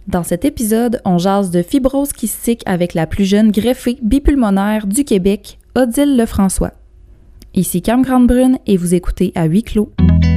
Dans cet épisode, on jase de fibrose kystique avec la plus jeune greffée bipulmonaire du Québec, Odile Lefrançois. Ici Cam Grande-Brune et vous écoutez à huis clos.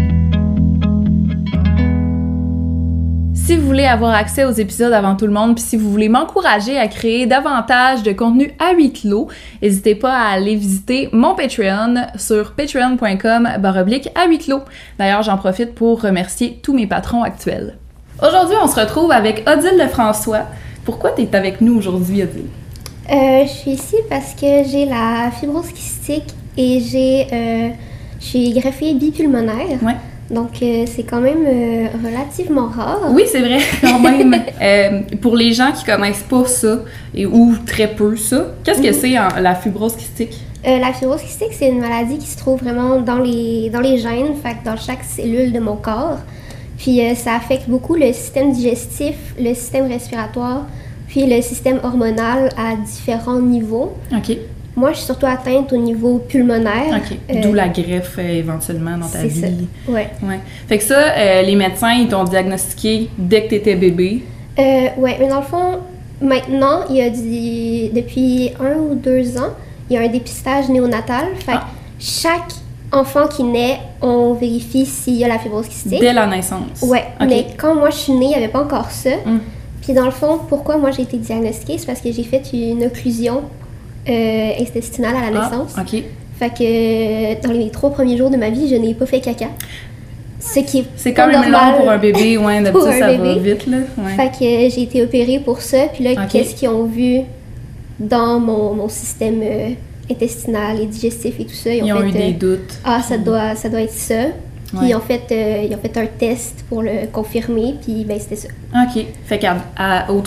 Si vous voulez avoir accès aux épisodes avant tout le monde, puis si vous voulez m'encourager à créer davantage de contenu à huis clos, n'hésitez pas à aller visiter mon Patreon sur patreon.com/à huis clos. D'ailleurs, j'en profite pour remercier tous mes patrons actuels. Aujourd'hui, on se retrouve avec Odile Lefrançois. Pourquoi tu es avec nous aujourd'hui, Odile? Je suis ici parce que j'ai la fibrose kystique et je suis greffée bipulmonaire. Ouais. Donc, c'est quand même relativement rare. Oui, c'est vrai, quand même. Pour les gens qui connaissent pas ça, ou très peu ça, qu'est-ce que c'est la fibrose kystique? La fibrose kystique, c'est une maladie qui se trouve vraiment dans les gènes, fait que dans chaque cellule de mon corps. Puis ça affecte beaucoup le système digestif, le système respiratoire, puis le système hormonal à différents niveaux. OK. Moi, je suis surtout atteinte au niveau pulmonaire. OK. D'où la greffe éventuellement dans ta vie. C'est ça. Ouais. Fait que ça, les médecins, ils t'ont diagnostiqué dès que t'étais bébé? Ouais, mais dans le fond, maintenant, depuis 1 ou 2 ans, il y a un dépistage néonatal. Fait que chaque enfant qui naît, on vérifie s'il y a la fibrose kystique. Dès la naissance? Ouais, okay. Mais quand moi je suis née, il n'y avait pas encore ça. Puis dans le fond, pourquoi moi j'ai été diagnostiquée, c'est parce que j'ai fait une occlusion intestinale à la naissance. OK. Fait que dans les 3 premiers jours de ma vie, je n'ai pas fait caca. Ce qui est c'est quand même long pour un bébé, ouais, d'habitude ça va vite, là. Ouais. Fait que j'ai été opérée pour ça, puis là, qu'est-ce qu'ils ont vu dans mon système intestinal et digestif et tout ça. Ils ont eu des doutes. Ah, ça doit être ça. Puis ils ont fait un test pour le confirmer, puis ben c'était ça. OK. Fait qu'à ton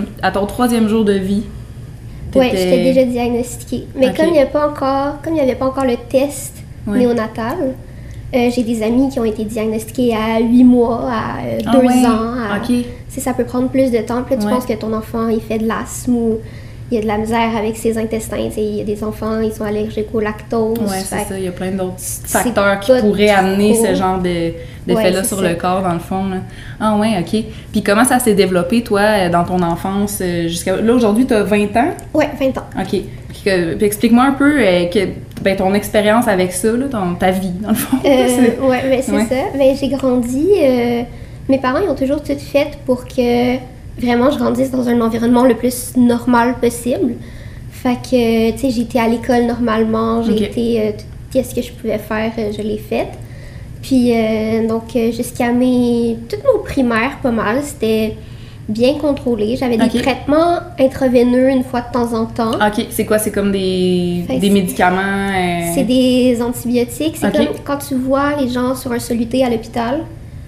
3e jour de vie, ouais, j'étais déjà diagnostiquée. Mais comme il n'y avait pas encore le test néonatal, j'ai des amis qui ont été diagnostiqués à 8 mois, à 2 ans. Ça peut prendre plus de temps. Puis là, tu penses que ton enfant, il fait de l'asthme ou il y a de la misère avec ses intestins. Il y a des enfants, ils sont allergiques au lactose. Oui, c'est ça. Il y a plein d'autres facteurs qui pourraient amener ce genre d'effet-là sur le corps, dans le fond. Là. Ah ouais, OK. Puis comment ça s'est développé, toi, dans ton enfance? Jusqu'à là, aujourd'hui, tu as 20 ans? Oui, 20 ans. OK. Puis explique-moi un peu ton expérience avec ça, là, ta vie, dans le fond. Oui, ben, c'est ça. Ben, j'ai grandi... mes parents, ils ont toujours tout fait pour que... vraiment, je grandisse dans un environnement le plus normal possible. Fait que, tu sais, j'ai été à l'école normalement, j'ai été... tout ce que je pouvais faire, je l'ai fait. Puis, donc, jusqu'à toutes nos primaires, pas mal, c'était bien contrôlé. J'avais des traitements intraveineux une fois de temps en temps. OK. C'est quoi? C'est comme des médicaments? C'est des antibiotiques. C'est comme quand tu vois les gens sur un soluté à l'hôpital.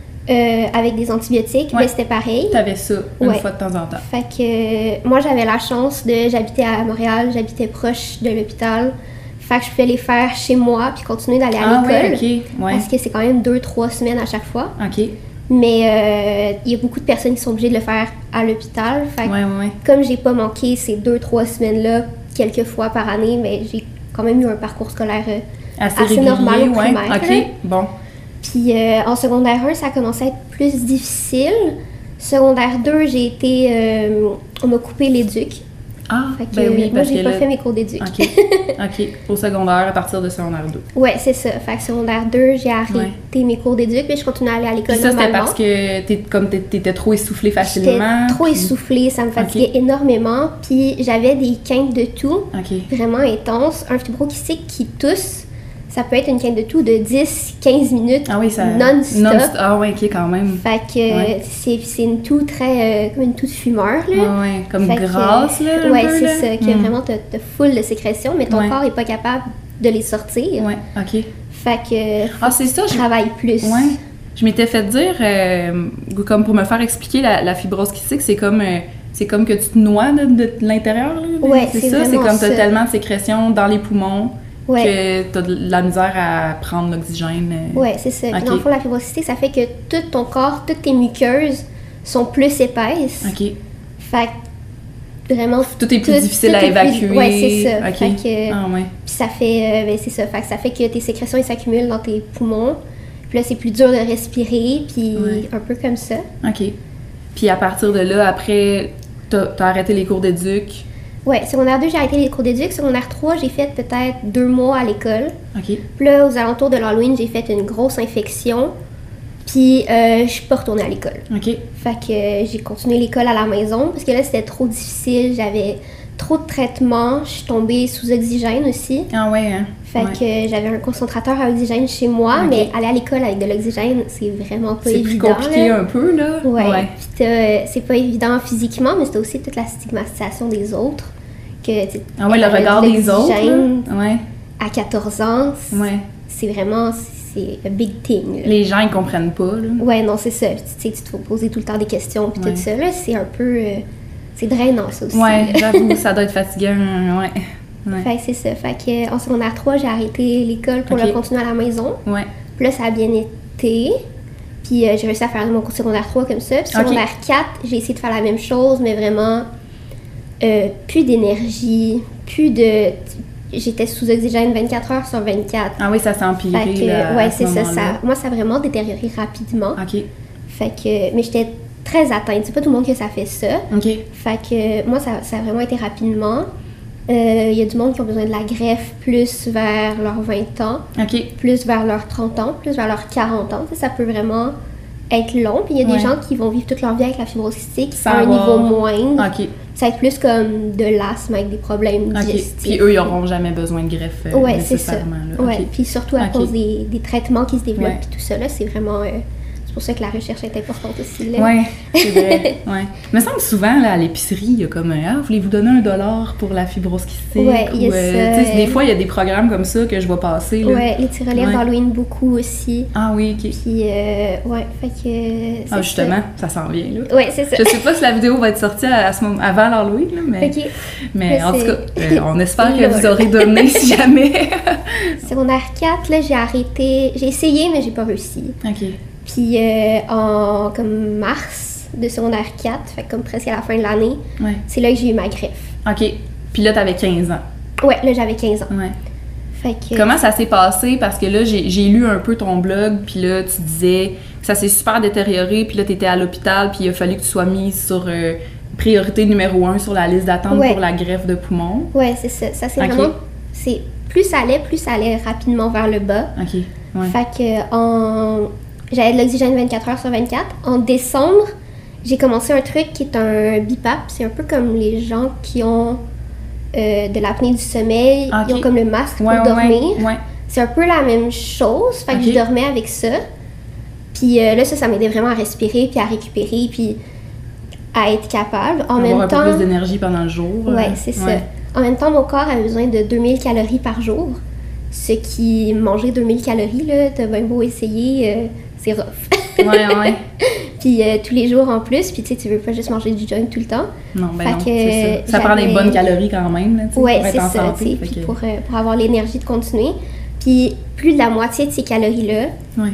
Avec des antibiotiques, mais c'était pareil. T'avais ça une fois de temps en temps. Fait que moi, j'avais la chance j'habitais à Montréal, j'habitais proche de l'hôpital. Fait que je pouvais les faire chez moi puis continuer d'aller à l'école. Parce que c'est quand même 2-3 semaines à chaque fois. OK. Mais il y a beaucoup de personnes qui sont obligées de le faire à l'hôpital. Fait que comme j'ai pas manqué ces 2-3 semaines-là quelques fois par année, mais j'ai quand même eu un parcours scolaire assez normal au primaire. OK, bon. Puis en secondaire 1, ça a commencé à être plus difficile. Secondaire 2, on m'a coupé l'éduc. Ah, fait que, moi, j'ai pas fait mes cours d'éduc. OK. Au secondaire, à partir de secondaire 2. Ouais, c'est ça. Fait que secondaire 2, j'ai arrêté mes cours d'éduc, puis je continuais à aller à l'école normalement. C'était parce que t'étais trop essoufflée facilement? J'étais trop essoufflée, ça me fatiguait énormément. Puis j'avais des quintes de toux vraiment intenses. Un fibrokystique qui tousse. Ça peut être une quinte de toux de 10-15 minutes non-stop. Ah ouais, OK, quand même. Fait que c'est une toux très... comme une toux de fumeur, là. Ouais, comme grasse, là, ouais, c'est ça. Que vraiment, t'as full de sécrétions, mais ton corps n'est pas capable de les sortir. Ouais, OK. Fait que... c'est ça. Je travaille plus. Ouais. Je m'étais fait dire, comme pour me faire expliquer la fibrose kystique, c'est comme que tu te noies de l'intérieur, là. Ouais, c'est ça. C'est comme t'as tellement de sécrétions dans les poumons. Que t'as de la misère à prendre l'oxygène. Oui, c'est ça. Dans le fond, la fibrose kystique, ça fait que tout ton corps, toutes tes muqueuses sont plus épaisses. OK. Fait que vraiment... Tout est plus difficile à évacuer. Oui, c'est ça. OK. Fait que, puis ça fait... c'est ça. Fait que ça fait que tes sécrétions, elles s'accumulent dans tes poumons. Puis là, c'est plus dur de respirer, puis un peu comme ça. OK. Puis à partir de là, après, t'as arrêté les cours d'éduc. Ouais, secondaire 2, j'ai arrêté les cours d'éduc. Secondaire 3, j'ai fait peut-être 2 mois à l'école. OK. Puis là, aux alentours de l'Halloween, j'ai fait une grosse infection. Puis je suis pas retournée à l'école. OK. Fait que j'ai continué l'école à la maison parce que là, c'était trop difficile. J'avais trop de traitements. Je suis tombée sous oxygène aussi. Ah ouais, hein? Fait que j'avais un concentrateur à oxygène chez moi, OK. mais aller à l'école avec de l'oxygène, c'est vraiment pas évident. C'est plus compliqué là. un peu, là. Ouais. Puis c'est pas évident physiquement, mais c'était aussi toute la stigmatisation des autres. Ah ouais, le regard des autres. Là. Ouais. À 14 ans, ouais. c'est vraiment... C'est a big thing. Là. Les gens, ils comprennent pas, là. Ouais, non, c'est ça. Tu sais, tu te faut poser tout le temps des questions, puis tout ça, là, c'est un peu... c'est drainant, ça aussi. Ouais, j'avoue, ça doit être fatigant, ouais. Fait que c'est ça. Fait que en secondaire 3, j'ai arrêté l'école pour le continuer à la maison. Ouais. Puis là, ça a bien été. Puis j'ai réussi à faire mon cours secondaire 3 comme ça. Puis secondaire 4, j'ai essayé de faire la même chose, mais vraiment plus d'énergie, plus de... J'étais sous oxygène 24 heures sur 24. Ah oui, ça s'est empiré, là, ouais, c'est ça. Moi, ça a vraiment détérioré rapidement. OK. Fait que... Mais j'étais très atteinte. C'est pas tout le monde que ça fait ça. OK. Fait que moi, ça a vraiment été rapidement. Il y a du monde qui ont besoin de la greffe plus vers leurs 20 ans, plus vers leurs 30 ans, plus vers leurs 40 ans. Ça peut vraiment être long. Puis il y a des gens qui vont vivre toute leur vie avec la fibrose cystique à un niveau moindre. Ça va être plus comme de l'asthme avec des problèmes digestifs. Puis eux, ils n'auront jamais besoin de greffe nécessairement. C'est ça. Ouais. Puis surtout à cause des traitements qui se développent et tout ça, là, c'est vraiment... c'est pour ça que la recherche est importante aussi. Oui, c'est vrai. Ouais. Il me semble souvent, là, à l'épicerie, il y a comme voulez-vous donner $1 pour la fibrose cystique? Oui, il y a ça. Des fois, il y a des programmes comme ça que je vois passer. Oui, les tirelires d'Halloween, beaucoup aussi. Ah oui, OK. Puis, ouais, fait que... justement, ça s'en vient, là. Oui, c'est ça. Je sais pas si la vidéo va être sortie à ce moment, avant l'Halloween, là, mais... OK. Mais en tout cas, on espère que vous aurez donné si jamais. Secondaire 4, là, j'ai arrêté... J'ai essayé, mais j'ai pas réussi. OK. Puis en comme mars de secondaire 4, fait comme presque à la fin de l'année, c'est là que j'ai eu ma greffe. OK. Puis là, t'avais 15 ans. Ouais, là, j'avais 15 ans. Ouais. Fait que... Comment ça s'est passé? Parce que là, j'ai lu un peu ton blog, puis là, tu disais que ça s'est super détérioré, puis là, t'étais à l'hôpital, puis il a fallu que tu sois mise sur priorité numéro 1 sur la liste d'attente pour la greffe de poumon. Ouais, c'est ça. Ça, c'est vraiment... Plus ça allait rapidement vers le bas. OK. Ouais. Fait que j'avais de l'oxygène 24 heures sur 24. En décembre, j'ai commencé un truc qui est un BiPAP. C'est un peu comme les gens qui ont de l'apnée du sommeil. Okay. Ils ont comme le masque pour dormir. Ouais. C'est un peu la même chose. Fait que je dormais avec ça. Puis là, ça m'aidait vraiment à respirer, puis à récupérer, puis à être capable. En même temps... un peu plus d'énergie pendant le jour. Ouais, c'est ça. En même temps, mon corps avait besoin de 2000 calories par jour. Ce qui, manger 2000 calories, là, t'as bien beau essayer, c'est rough. Ouais. Puis tous les jours en plus, puis tu sais, tu veux pas juste manger du junk tout le temps. Non, ben non, c'est ça. Ça prend des bonnes calories quand même, là, ouais, pour être en santé. Puis pour avoir l'énergie de continuer. Puis plus de la moitié de ces calories-là,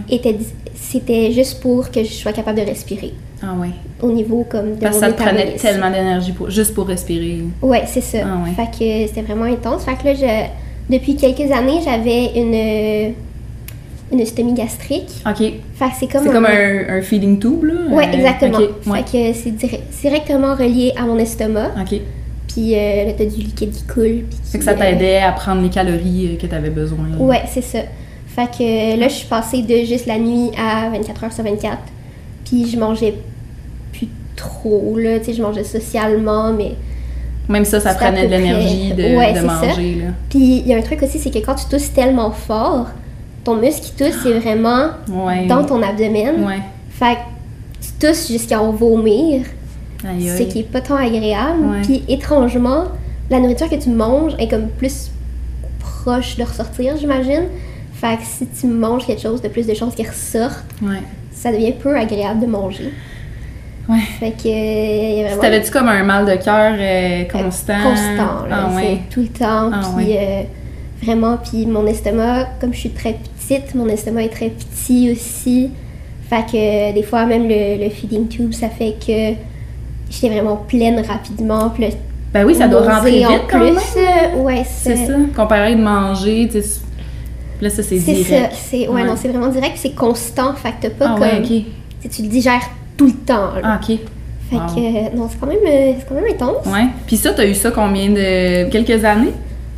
c'était juste pour que je sois capable de respirer. Ah ouais. Au niveau comme de parce que ça te prenait tellement d'énergie juste pour respirer. Ouais, c'est ça. Ah ouais. Fait que c'était vraiment intense. Fait que là, depuis quelques années, j'avais une stomie gastrique. OK. Fait que c'est comme un feeding tube, là? Ouais, exactement. Okay. Fait que c'est directement relié à mon estomac. OK. Puis là, t'as du liquide qui coule. Fait que ça t'aidait à prendre les calories que t'avais besoin. Ouais, c'est ça. Fait que là, je suis passée de juste la nuit à 24 heures sur 24. Puis je mangeais plus trop, là. Tu sais, je mangeais socialement, mais... Même ça prenait de l'énergie de manger, là. Puis il y a un truc aussi, c'est que quand tu tousses tellement fort, ton muscle qui tousse, c'est vraiment dans ton abdomen. Ouais. Fait que tu tousses jusqu'à en vomir, ce qui est pas tant agréable. Ouais. Puis étrangement, la nourriture que tu manges est comme plus proche de ressortir, j'imagine. Fait que si tu manges quelque chose, de plus de chances qu'il ressorte, ça devient peu agréable de manger. Ouais. Fait que y a vraiment... T'avais-tu comme un mal de cœur constant? Constant, là. C'est tout le temps. Puis vraiment, puis mon estomac, comme je suis très petite, mon estomac est très petit aussi. Fait que des fois, même le feeding tube, ça fait que j'étais vraiment pleine rapidement. Puis ben oui, ça doit rentrer vite quand même. Ouais, c'est ça. Comparé de manger, tu sais... Là, ça, c'est direct. C'est ça. Non, c'est vraiment direct. C'est constant. Fait que t'as pas comme... OK. Tu le digères tout le temps. Là. Ah, OK. Fait que, non, c'est quand même intense. Ouais. Puis ça, t'as eu ça combien de... quelques années?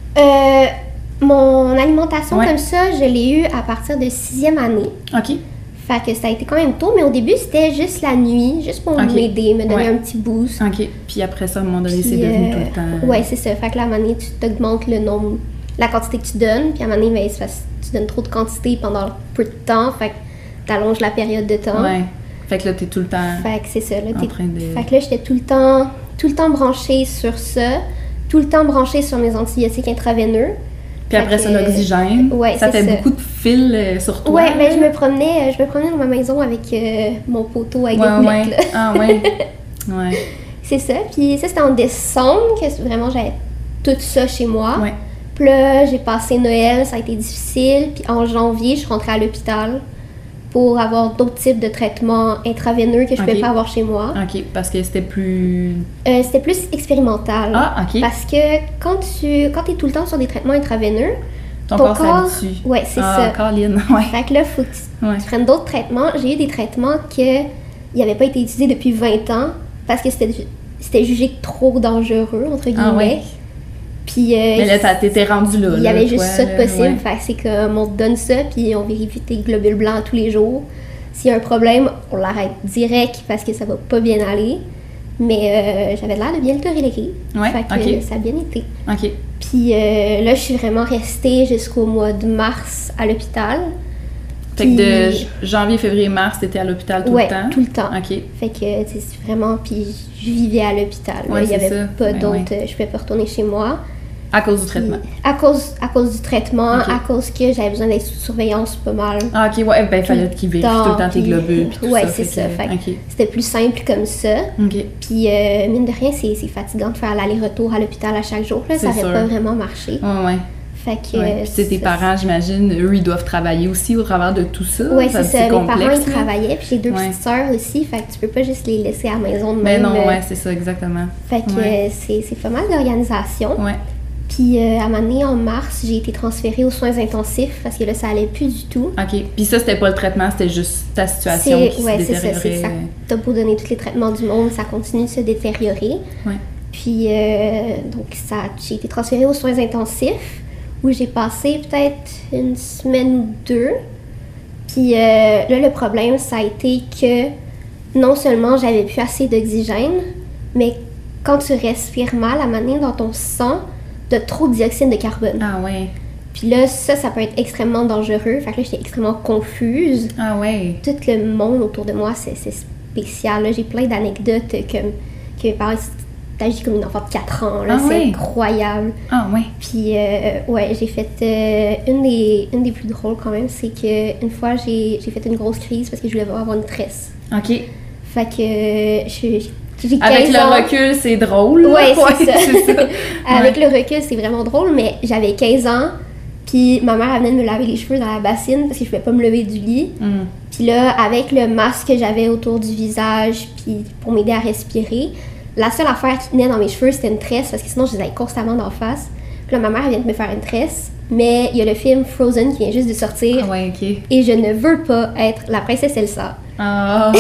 Mon alimentation comme ça, je l'ai eue à partir de 6e année. OK. Fait que ça a été quand même tôt, mais au début, c'était juste la nuit, juste pour m'aider, me donner un petit boost. OK. Puis après ça, à un moment donné, c'est devenu tout le temps... Ouais, c'est ça. Fait que là, à un moment donné, tu t'augmentes le nombre, la quantité que tu donnes, puis à un moment donné, ben, tu donnes trop de quantité pendant peu de temps, fait que t'allonges la période de temps. Ouais. Fait que là, t'es tout le temps... Fait que c'est ça, là, en train de... Fait que là, j'étais tout le temps branchée sur ça, tout le temps branchée sur mes antibiotiques intraveineux. Puis après ça, l'oxygène. Ouais, ça fait beaucoup de fils sur toi. Ouais, ben je me promenais dans ma maison avec mon poteau avec des boulettes, là. Ah ouais. Ouais. C'est ça. Puis ça, c'était en décembre que vraiment j'avais tout ça chez moi. Ouais. Puis là, j'ai passé Noël, ça a été difficile. Puis en janvier, je suis rentrée à l'hôpital pour avoir d'autres types de traitements intraveineux que je pouvais pas avoir chez moi. OK, parce que c'était plus... c'était plus expérimental. Ah, OK. Parce que quand t'es tout le temps sur des traitements intraveineux, ton corps s'habitue. Ouais, c'est ça. Ah, Caroline, ouais. Fait que là, faut que tu prennes d'autres traitements. J'ai eu des traitements qui n'avaient pas été utilisés depuis 20 ans parce que c'était jugé trop dangereux, entre guillemets. Ah, ouais. Puis, mais là, t'étais rendu là. Il y avait juste ça de possible. Ouais. Fait que c'est comme on te donne ça, puis on vérifie tes globules blancs tous les jours. S'il y a un problème, on l'arrête direct parce que ça va pas bien aller. Mais j'avais l'air de bien le tolérer. Ouais, fait que ça a bien été. OK. Puis là, je suis vraiment restée jusqu'au mois de mars à l'hôpital. Fait que de janvier, février, mars, t'étais à l'hôpital tout le temps? Ouais, tout le temps. OK. Fait que, c'est vraiment... Puis je vivais à l'hôpital. Ouais, il y avait ça. pas d'autre... Je pouvais pas retourner chez moi. À cause du traitement? À cause du traitement, à cause que j'avais besoin d'être sous surveillance pas mal. Ah, OK, ouais, ben fallait qu'ils vérifient tout le temps tes globules puis tout ouais, ça. c'est ça. Fait que c'était plus simple comme ça. OK. Puis, mine de rien, c'est fatigant de faire l'aller-retour à l'hôpital à chaque jour. Là, ça n'avait pas vraiment marché. Ouais. Fait que... Puis tes parents, j'imagine, eux, ils doivent travailler aussi au travers de tout ça. Oui, c'est ça. Mes parents, ils là. travaillaient. Puis j'ai 2 petites sœurs aussi. Fait que tu peux pas juste les laisser à la maison de même. Mais non, ouais, c'est ça, exactement. Fait que c'est pas mal d'organisation. Ouais. Puis à un moment donné, en mars, j'ai été transférée aux soins intensifs parce que là, ça allait plus du tout. OK. Puis ça, c'était pas le traitement, c'était juste ta situation qui se détériorait. C'est ça. T'as beau donner tous les traitements du monde, ça continue de se détériorer. Ouais. Puis donc, j'ai été transférée aux soins intensifs où j'ai passé peut-être 1 semaine ou 2. Puis là, le problème, ça a été que non seulement j'avais plus assez d'oxygène, mais quand tu respires mal, à un moment donné, dans ton sang, t'as trop de dioxyde de carbone. Ah ouais. Puis là, ça peut être extrêmement dangereux. Fait que là, j'étais extrêmement confuse. Ah ouais. Tout le monde autour de moi, c'est spécial. Là, j'ai plein d'anecdotes que mes parents t'agissent comme une enfant de 4 ans. Là, c'est incroyable. Ah ouais. Puis j'ai fait une des plus drôles quand même, c'est que une fois j'ai fait une grosse crise parce que je voulais avoir une tresse. OK. Fait que j'ai 15 Avec le ans. recul, c'est drôle. Ouais, c'est ça. C'est ça. Avec le recul, c'est vraiment drôle, mais j'avais 15 ans, puis ma mère elle venait de me laver les cheveux dans la bassine parce que je pouvais pas me lever du lit. Puis là, avec le masque que j'avais autour du visage, puis pour m'aider à respirer, la seule affaire qui tenait dans mes cheveux, c'était une tresse, parce que sinon, je les avais constamment d'en face. Puis là, ma mère elle vient de me faire une tresse, mais il y a le film Frozen qui vient juste de sortir. Ah ouais, OK. Et je ne veux pas être la princesse Elsa. Ah.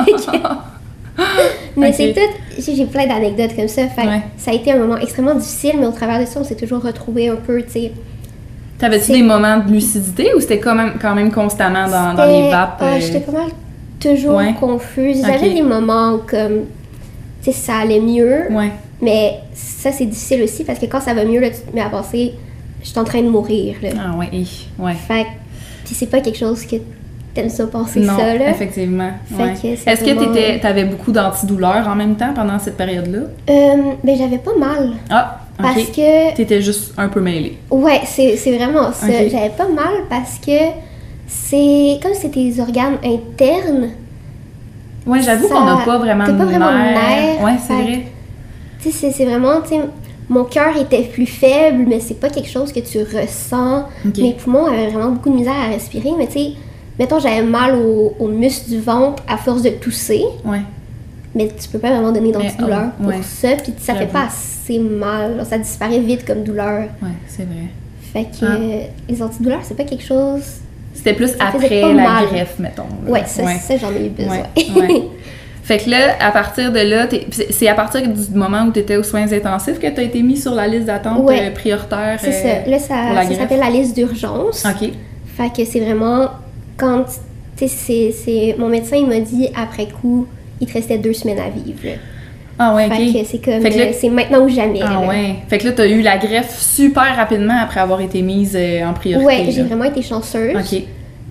Mais c'est tout, j'ai plein d'anecdotes comme ça. Fait ça a été un moment extrêmement difficile, mais au travers de ça, on s'est toujours retrouvés un peu, tu sais. T'avais-tu des moments de lucidité ou c'était quand même constamment dans les vapes? J'étais pas mal toujours confuse. J'avais des moments où comme, tu sais, ça allait mieux. Mais ça, c'est difficile aussi parce que quand ça va mieux, là, tu te mets à penser, je suis en train de mourir. Là. Ah ouais. Fait que c'est pas quelque chose que t'aimes ça penser non, ça, là. Effectivement. Est-ce que t'avais beaucoup d'antidouleurs en même temps pendant cette période-là? Ben j'avais pas mal. Ah, OK. Parce que... T'étais juste un peu mêlée. Ouais, c'est vraiment ça. Okay. J'avais pas mal parce que c'est... Comme c'est tes organes internes... Ouais, j'avoue qu'on n'a pas vraiment de nerfs. Ouais, c'est vrai. Tu sais, c'est vraiment... Tu sais, mon cœur était plus faible, mais c'est pas quelque chose que tu ressens. Okay. Mes poumons avaient vraiment beaucoup de misère à respirer, mais tu sais... Mettons, j'avais mal au muscle du ventre à force de tousser. Ouais. Mais tu peux pas vraiment donner d'antidouleur pour ça. Puis ça fait pas assez mal. Alors, ça disparaît vite comme douleur. Ouais, c'est vrai. Fait que les antidouleurs, c'est pas quelque chose... C'était plus après la greffe, mettons. Ouais, ça j'en ai eu besoin. Ouais. Fait que là, à partir de là, c'est à partir du moment où tu étais aux soins intensifs que tu as été mis sur la liste d'attente prioritaire. C'est ça. Là, ça s'appelle la liste d'urgence. OK. Fait que c'est vraiment quand. Tu sais, mon médecin, il m'a dit après coup, il te restait 2 semaines à vivre. Là. Ah ouais, OK. Fait que c'est comme. C'est maintenant ou jamais. Ah là. ouais. Fait que là, t'as eu la greffe super rapidement après avoir été mise en priorité. Ouais, j'ai vraiment été chanceuse. OK.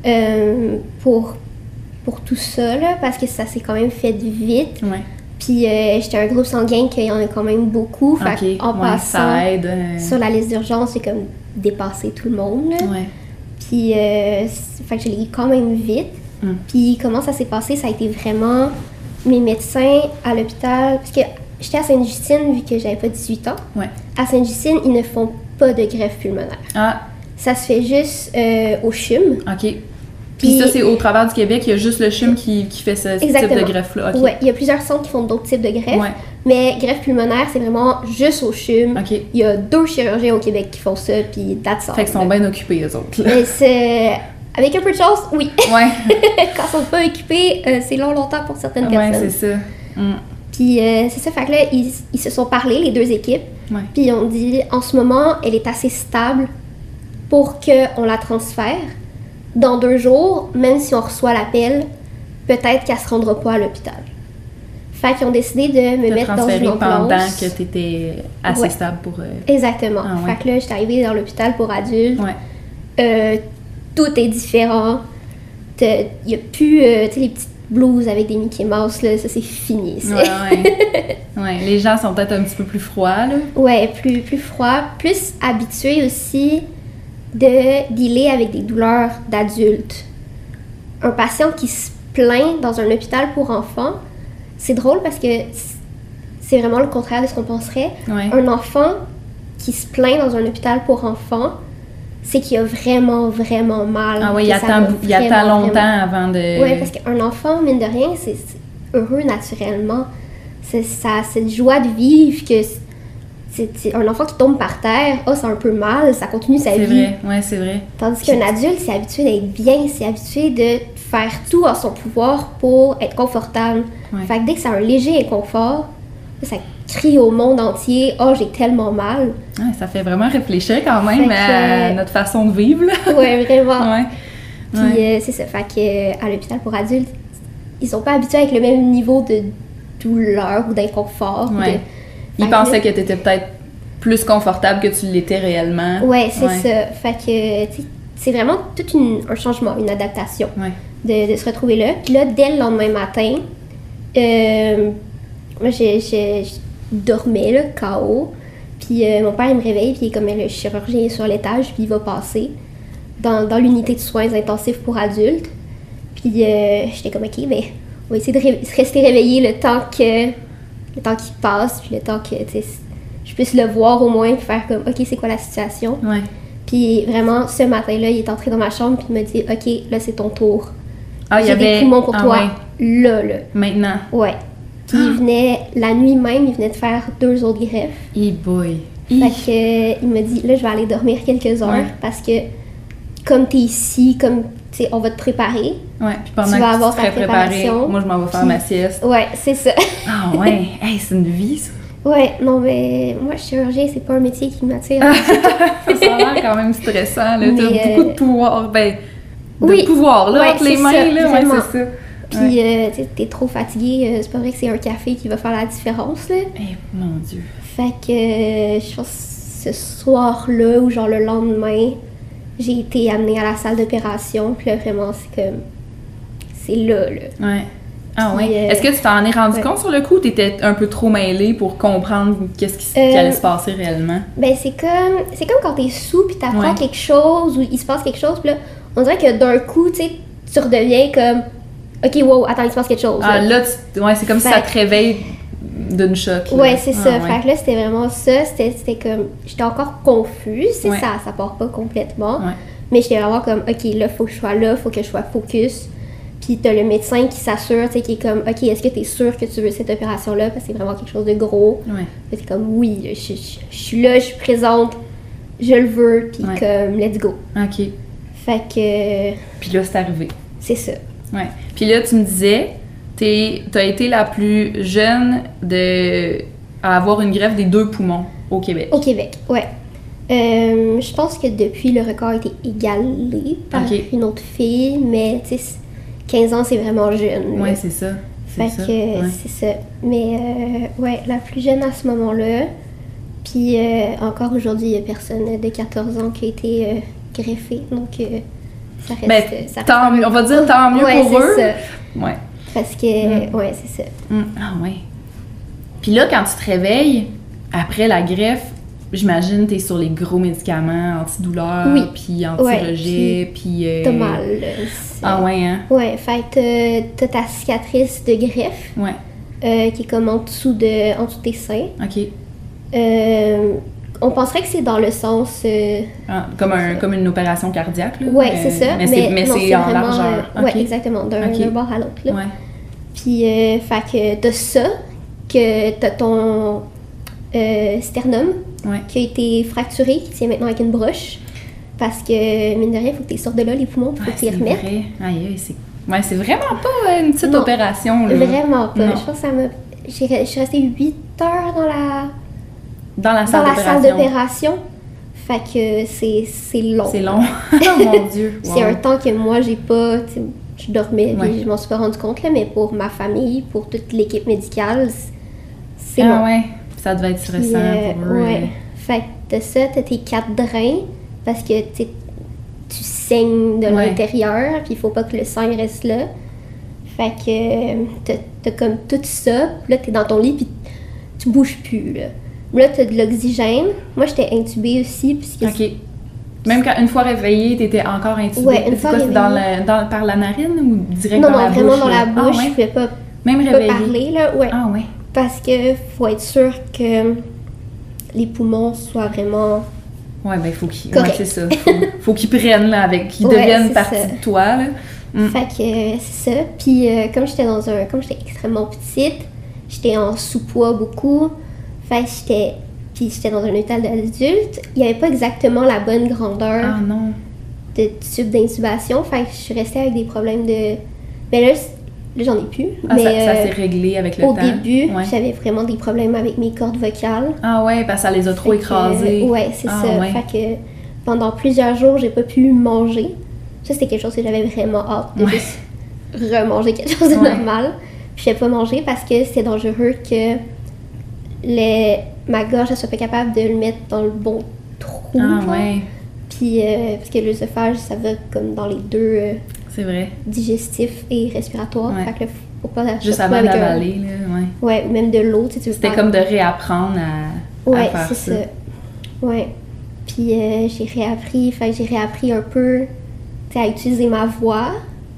Pour tout ça, là, parce que ça s'est quand même fait vite. Ouais. Puis j'étais un groupe sanguin qu'il y en a quand même beaucoup. Fait en passant ça aide, sur la liste d'urgence, c'est comme dépasser tout le monde. Là. Ouais. Puis fait que je l'ai eu quand même vite. Puis comment ça s'est passé, ça a été vraiment mes médecins à l'hôpital. Parce que j'étais à Sainte-Justine vu que j'avais pas 18 ans. Ouais. À Sainte-Justine, ils ne font pas de greffe pulmonaire. Ah. Ça se fait juste au CHUM. OK. Puis ça, c'est au travers du Québec, il y a juste le CHUM qui fait ce type de greffe-là. Okay. Oui, il y a plusieurs centres qui font d'autres types de greffes. Ouais. Mais greffe pulmonaire, c'est vraiment juste au CHUM. Okay. Il y a 2 chirurgiens au Québec qui font ça, puis that's all. Fait qu'ils sont bien occupés, eux autres. Mais c'est... Avec un peu de chance, oui. Ouais. Quand ils sont pas occupés, c'est longtemps pour certaines personnes. Ouais, c'est ça. Puis c'est ça, fait que là, ils se sont parlé, les 2 équipes. Ouais. Puis ils ont dit, en ce moment, elle est assez stable pour qu'on la transfère. Dans 2 jours, même si on reçoit l'appel, peut-être qu'elle se rendra pas à l'hôpital. Fait qu'ils ont décidé de me mettre dans une ambulance. Pendant que tu étais assez stable pour... Exactement. Fait que là, j'étais arrivée dans l'hôpital pour adultes. Ouais. Tout est différent. Il n'y a plus les petites blouses avec des Mickey Mouse, là, ça c'est fini. Ouais, les gens sont peut-être un petit peu plus froids, là. Ouais, plus froids, plus habitués aussi de dealer avec des douleurs d'adultes. Un patient qui se plaint dans un hôpital pour enfants, c'est drôle parce que c'est vraiment le contraire de ce qu'on penserait. Ouais. Un enfant qui se plaint dans un hôpital pour enfants, c'est qu'il a vraiment, vraiment mal. Ah oui, il attend longtemps avant de... Oui, parce qu'un enfant, mine de rien, c'est heureux naturellement. C'est cette joie de vivre que... C'est un enfant qui tombe par terre, c'est un peu mal, ça continue sa vie. C'est vrai, ouais, c'est vrai. Tandis qu'un adulte, c'est habitué d'être bien, c'est habitué de faire tout à son pouvoir pour être confortable. Ouais. Fait que dès que c'est un léger inconfort, ça crie au monde entier « Oh, j'ai tellement mal! » Ouais, ça fait vraiment réfléchir quand même à notre façon de vivre, là. Ouais, vraiment. Ouais. Puis c'est ça, fait que à l'hôpital pour adultes, ils sont pas habitués avec le même niveau de douleur ou d'inconfort. Ouais. Ils pensaient que t'étais peut-être plus confortable que tu l'étais réellement. Ouais, c'est ça. Fait que, c'est vraiment tout un changement, une adaptation de se retrouver là. Puis là, dès le lendemain matin, moi, je dormais, là, KO. Puis mon père, il me réveille, puis il est comme le chirurgien est sur l'étage, puis il va passer dans l'unité de soins intensifs pour adultes. Puis j'étais comme, OK, ben, on va essayer de rester réveillé le temps qu'il passe, puis le temps que je puisse le voir au moins, puis faire comme, OK, c'est quoi la situation? Ouais. Puis vraiment, ce matin-là, il est entré dans ma chambre, puis il m'a dit, OK, là, c'est ton tour. Ah, j'ai des poumons pour toi, là. Maintenant? Ouais. Puis il venait, la nuit même, il venait de faire 2 autres greffes. Hey boy! Fait que, il m'a dit, là, je vais aller dormir quelques heures, parce que, comme t'es ici, comme, tu sais, on va te préparer. Ouais, puis pendant tu vas avoir ta préparation, moi, je m'en vais faire ma sieste. Ouais, c'est ça. Ah ouais! Hey, c'est une vie, ça! Ouais, non, mais moi, chirurgien, c'est pas un métier qui m'attire. Ça a l'air quand même stressant, là. T'as beaucoup de pouvoir, pouvoir, là, entre les mains, ça, là. Ouais, c'est ça. Puis, t'es trop fatigué, c'est pas vrai que c'est un café qui va faire la différence, là. Eh, mon Dieu. Fait que, je pense, ce soir-là, ou genre le lendemain, j'ai été amenée à la salle d'opération, puis là, vraiment, c'est comme... C'est là. Ouais. Ah ouais. Est-ce que tu t'en es rendu compte sur le coup ou t'étais un peu trop mêlée pour comprendre qu'est-ce qui allait se passer réellement? Ben, c'est comme quand t'es sous pis t'apprends quelque chose ou il se passe quelque chose, pis là, on dirait que d'un coup, tu sais, tu redeviens comme... OK, wow, attends, il se passe quelque chose. Ah, là, c'est comme si ça te réveille d'une choc. Là. Ouais, c'est ça. Fait que là, c'était vraiment ça. C'était comme... J'étais encore confuse, c'est ça part pas complètement. Ouais. Mais j'étais vraiment comme, OK, là, faut que je sois là, faut que je sois focus. Puis t'as le médecin qui s'assure, tu sais, qui est comme, OK, est-ce que t'es sûr que tu veux cette opération-là? Parce que c'est vraiment quelque chose de gros. Ouais. T'es comme, oui, je suis là, je suis présente, je le veux, puis comme, let's go. OK. Fait que... Puis là, c'est arrivé. C'est ça. Ouais. Puis là, tu me disais, t'as été la plus jeune à avoir une greffe des 2 poumons au Québec. Au Québec, ouais. Je pense que depuis, le record a été égalé par une autre fille, mais tu sais, 15 ans, c'est vraiment jeune. Ouais, c'est ça. Fait que c'est ça. Mais ouais, la plus jeune à ce moment-là. Puis encore aujourd'hui, il n'y a personne de 14 ans qui a été greffé. Donc ça reste. On va dire tant mieux pour eux. Ça. Ouais. Parce que, ouais, c'est ça. Ah, ouais. Puis là, quand tu te réveilles, après la greffe, j'imagine t'es sur les gros médicaments antidouleurs, puis anti-rejet, puis... T'as mal. Ah ouais, hein? Ouais, fait que t'as ta cicatrice de greffe, qui est comme en dessous de tes seins. OK. On penserait que c'est dans le sens... comme une opération cardiaque, là? Ouais, c'est ça. Mais c'est en vraiment, largeur. Ouais, exactement, d'un bord à l'autre, là. Ouais. Puis, fait que t'as ça, que t'as ton sternum qui a été fracturé, qui tient maintenant avec une broche. Parce que, mine de rien, il faut que tu sortes de là, les poumons, il faut que tu les remettes. C'est vraiment pas une petite opération. Là. Vraiment pas. Non. Je pense que ça m'a... Je suis restée 8 heures dans la salle d'opération. Fait que c'est long. C'est long. Oh mon Dieu. C'est un temps que moi, j'ai pas... Je dormais, puis je m'en suis pas rendu compte, là, mais pour ma famille, pour toute l'équipe médicale, c'est long. Ah ouais, ça devait être stressant pour eux. Ouais. Fait que t'as ça, t'as tes 4 drains, parce que tu saignes de l'intérieur, puis il faut pas que le sang reste là. Fait que t'as comme tout ça, puis là t'es dans ton lit, puis tu bouges plus, là. Là, t'as de l'oxygène. Moi, j'étais intubée aussi, puisque... OK. Même quand une fois réveillée, t'étais encore intubée? Ouais, une fois réveillée. Par la narine ou direct dans la bouche? Non, vraiment dans la bouche. Je pouvais pas, même pas parler, là. Ouais. Ah ouais. Parce que faut être sûr que les poumons soient vraiment... Ouais, ben faut qu'ils... Ouais, c'est ça. Faut qu'ils prennent, là, qu'ils deviennent partie de toi, là. Fait que c'est ça. Puis comme j'étais extrêmement petite, j'étais en sous-poids beaucoup. Fait que j'étais dans un hôpital d'adulte. Il n'y avait pas exactement la bonne grandeur de tube d'intubation. Fait que je suis restée avec des problèmes de... Mais là j'en ai plus. Mais ça s'est réglé avec le temps? Au début, j'avais vraiment des problèmes avec mes cordes vocales. Ah ouais, parce que ça les a trop écrasées. Ouais, c'est ça. Ouais. Fait que pendant plusieurs jours, j'ai pas pu manger. Ça, c'était quelque chose que j'avais vraiment hâte de juste remanger quelque chose de normal. Puis je n'ai pas mangé parce que c'était dangereux que ma gorge ne soit pas capable de le mettre dans le bon trou. Ah ouais. Puis parce que l'œsophage, ça va comme dans les deux c'est vrai. Digestifs et respiratoires. Ouais. Fait que faut pas juste avant d'avaler, là, ouais, ou même de l'eau, tu sais. C'était comme de réapprendre à faire ça. Ouais, c'est ça. Ouais. Puis j'ai réappris un peu à utiliser ma voix.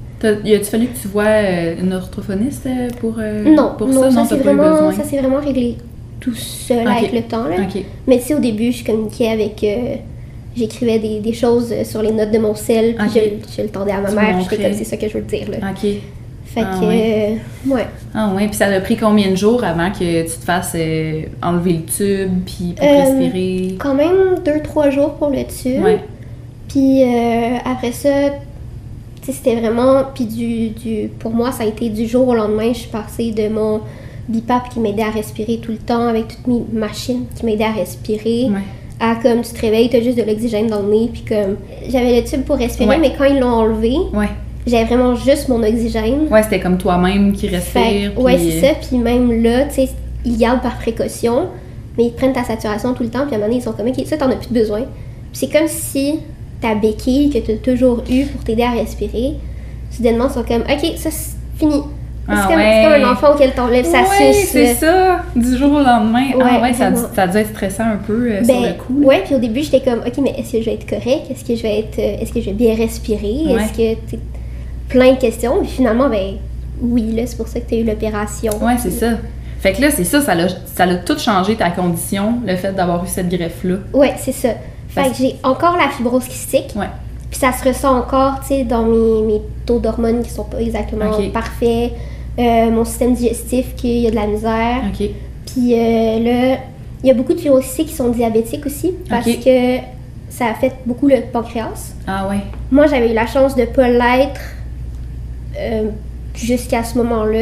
Y a-tu fallu que tu vois une orthophoniste pour ça? Non, ça s'est vraiment réglé tout seul avec le temps. Là. Mais tu sais, au début, je communiquais avec... j'écrivais des choses sur les notes de mon sel, puis je le tendais à ma mère, puis j'étais comme, c'est ça que je veux te dire. Là. Fait que... ouais. Ah ouais, puis ça a pris combien de jours avant que tu te fasses enlever le tube, puis pour respirer? Quand même 2-3 jours pour le tube. Ouais. Puis après ça, tu sais, c'était vraiment... Puis pour moi, ça a été du jour au lendemain. Je suis passée de mon BiPAP qui m'aidait à respirer tout le temps, avec toutes mes machines qui m'aidaient à respirer, à comme tu te réveilles, t'as juste de l'oxygène dans le nez, puis comme... J'avais le tube pour respirer, mais quand ils l'ont enlevé, j'avais vraiment juste mon oxygène. Ouais, c'était comme toi-même qui respire. Ouais, c'est ça. Puis même là, tu sais, ils gardent par précaution, mais ils prennent ta saturation tout le temps, puis à un moment donné, ils sont comme, OK, ça, t'en as plus besoin. Puis c'est comme si... ta béquille que tu as toujours eue pour t'aider à respirer, soudainement, ils sont comme, OK, ça, c'est fini. C'est comme un enfant auquel t'enlèves sa suce. Oui, c'est ça, du jour au lendemain. Ça devait être stressant un peu sur le coup. Oui, puis au début, j'étais comme, OK, mais est-ce que je vais être correct? Est-ce que je vais bien respirer? Est-ce que... plein de questions. Puis finalement, oui, là, c'est pour ça que tu as eu l'opération. Oui, c'est ça. Fait que là, c'est ça, ça a tout changé ta condition, le fait d'avoir eu cette greffe-là. Oui, c'est ça. Fait que j'ai encore la fibrose kystique. Ouais. Puis ça se ressent encore, tu sais, dans mes taux d'hormones qui sont pas exactement parfaits. Mon système digestif, qu'il y a de la misère. Puis là, il y a beaucoup de fibroses cystiques qui sont diabétiques aussi, parce que ça affecte beaucoup le pancréas. Ah ouais. Moi, j'avais eu la chance de pas l'être jusqu'à ce moment-là.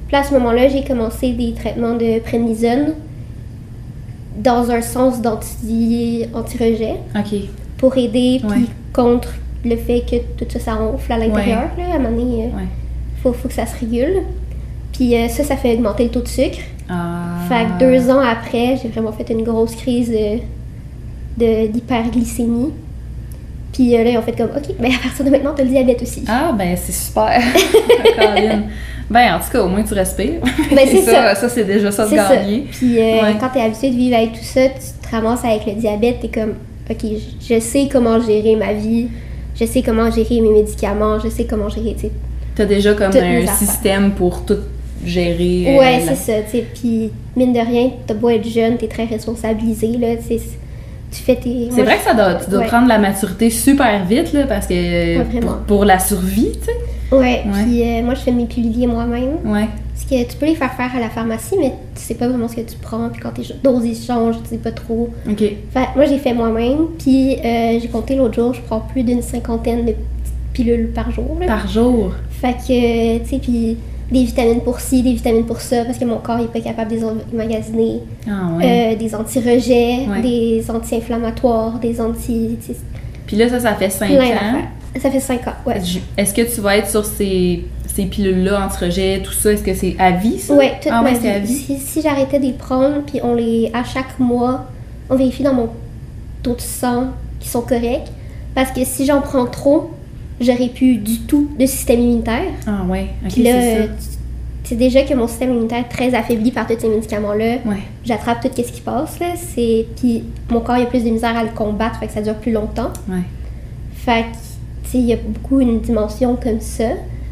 Puis à ce moment-là, j'ai commencé des traitements de prednisone dans un sens anti-rejet OK. pour aider, puis contre le fait que tout ça, ça ronfle à l'intérieur. Là, à un moment donné, faut que ça se régule. Puis ça fait augmenter le taux de sucre. Fait que 2 ans après, j'ai vraiment fait une grosse crise d'hyperglycémie. Puis là, ils ont fait comme, OK, ben à partir de maintenant, t'as le diabète aussi. Ah, ben c'est super. Caroline. Ben, en tout cas, au moins tu respires. Ben, c'est ça. Ça, c'est déjà ça de gagner. Puis quand t'es habitué de vivre avec tout ça, tu te ramasses avec le diabète, t'es comme, OK, je sais comment gérer ma vie, je sais comment gérer mes médicaments, je sais comment gérer, tu sais. T'as déjà comme un système pour tout gérer. Ouais, c'est ça, tu sais. Puis, mine de rien, t'as beau être jeune, t'es très responsabilisé, là, tu sais. Tu fais tes... C'est vrai que tu dois prendre la maturité super vite, là, parce que pour la survie, tu sais. Ouais, puis moi, je fais mes piluliers moi-même. Ouais. Parce que tu peux les faire à la pharmacie, mais tu sais pas vraiment ce que tu prends. Puis quand tes doses ils changent, tu sais pas trop. OK. Fait, moi, j'ai fait moi-même. Puis j'ai compté l'autre jour, je prends plus d'une 50aine de petites pilules par jour. Là. Par jour? Fait que, tu sais, puis des vitamines pour ci, des vitamines pour ça, parce que mon corps n'est pas capable de les emmagasiner. Ah ouais. Des anti-rejets, des anti-inflammatoires, des anti... Puis là, ça fait 5 ans. Ça fait 5 ans, ouais. Est-ce que tu vas être sur ces pilules-là, anti-rejet, tout ça? Est-ce que c'est à vie, ça? Oui, toute ma c'est à vie. vie. Si j'arrêtais de les prendre, puis à chaque mois, on vérifie dans mon taux de sang qu'ils sont corrects. Parce que si j'en prends trop, j'aurais plus du tout de système immunitaire. Ah ouais, OK, puis là, c'est ça. C'est déjà que mon système immunitaire est très affaibli par tous ces médicaments-là. Ouais. J'attrape tout ce qui passe, là. Puis mon corps, il a plus de misère à le combattre, fait que ça dure plus longtemps. Ouais. Fait que, tu sais, il y a beaucoup une dimension comme ça.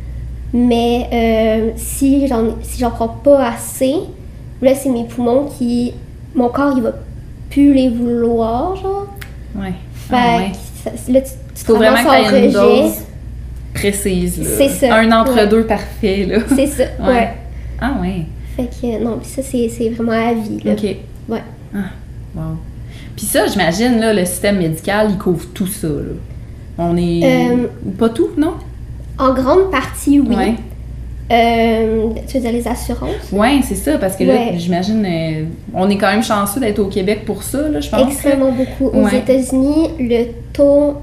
Mais si j'en prends pas assez, là, c'est mes poumons qui... Mon corps, il va plus les vouloir, genre. Ouais. Fait que là, tu faut vraiment que tu aies une dose précise, là. C'est ça. Un entre-deux parfait, là. C'est ça, ouais. Ah ouais. Fait que, non, puis ça, c'est vraiment à vie, là. OK. Ouais. Ah, wow. Puis ça, j'imagine, là, le système médical, il couvre tout ça, là. On est... Pas tout, non? En grande partie, oui. Ouais. Tu veux dire les assurances? Oui, c'est ça, parce que là, j'imagine, on est quand même chanceux d'être au Québec pour ça, là, je pense. Extrêmement beaucoup. Aux États-Unis, le taux,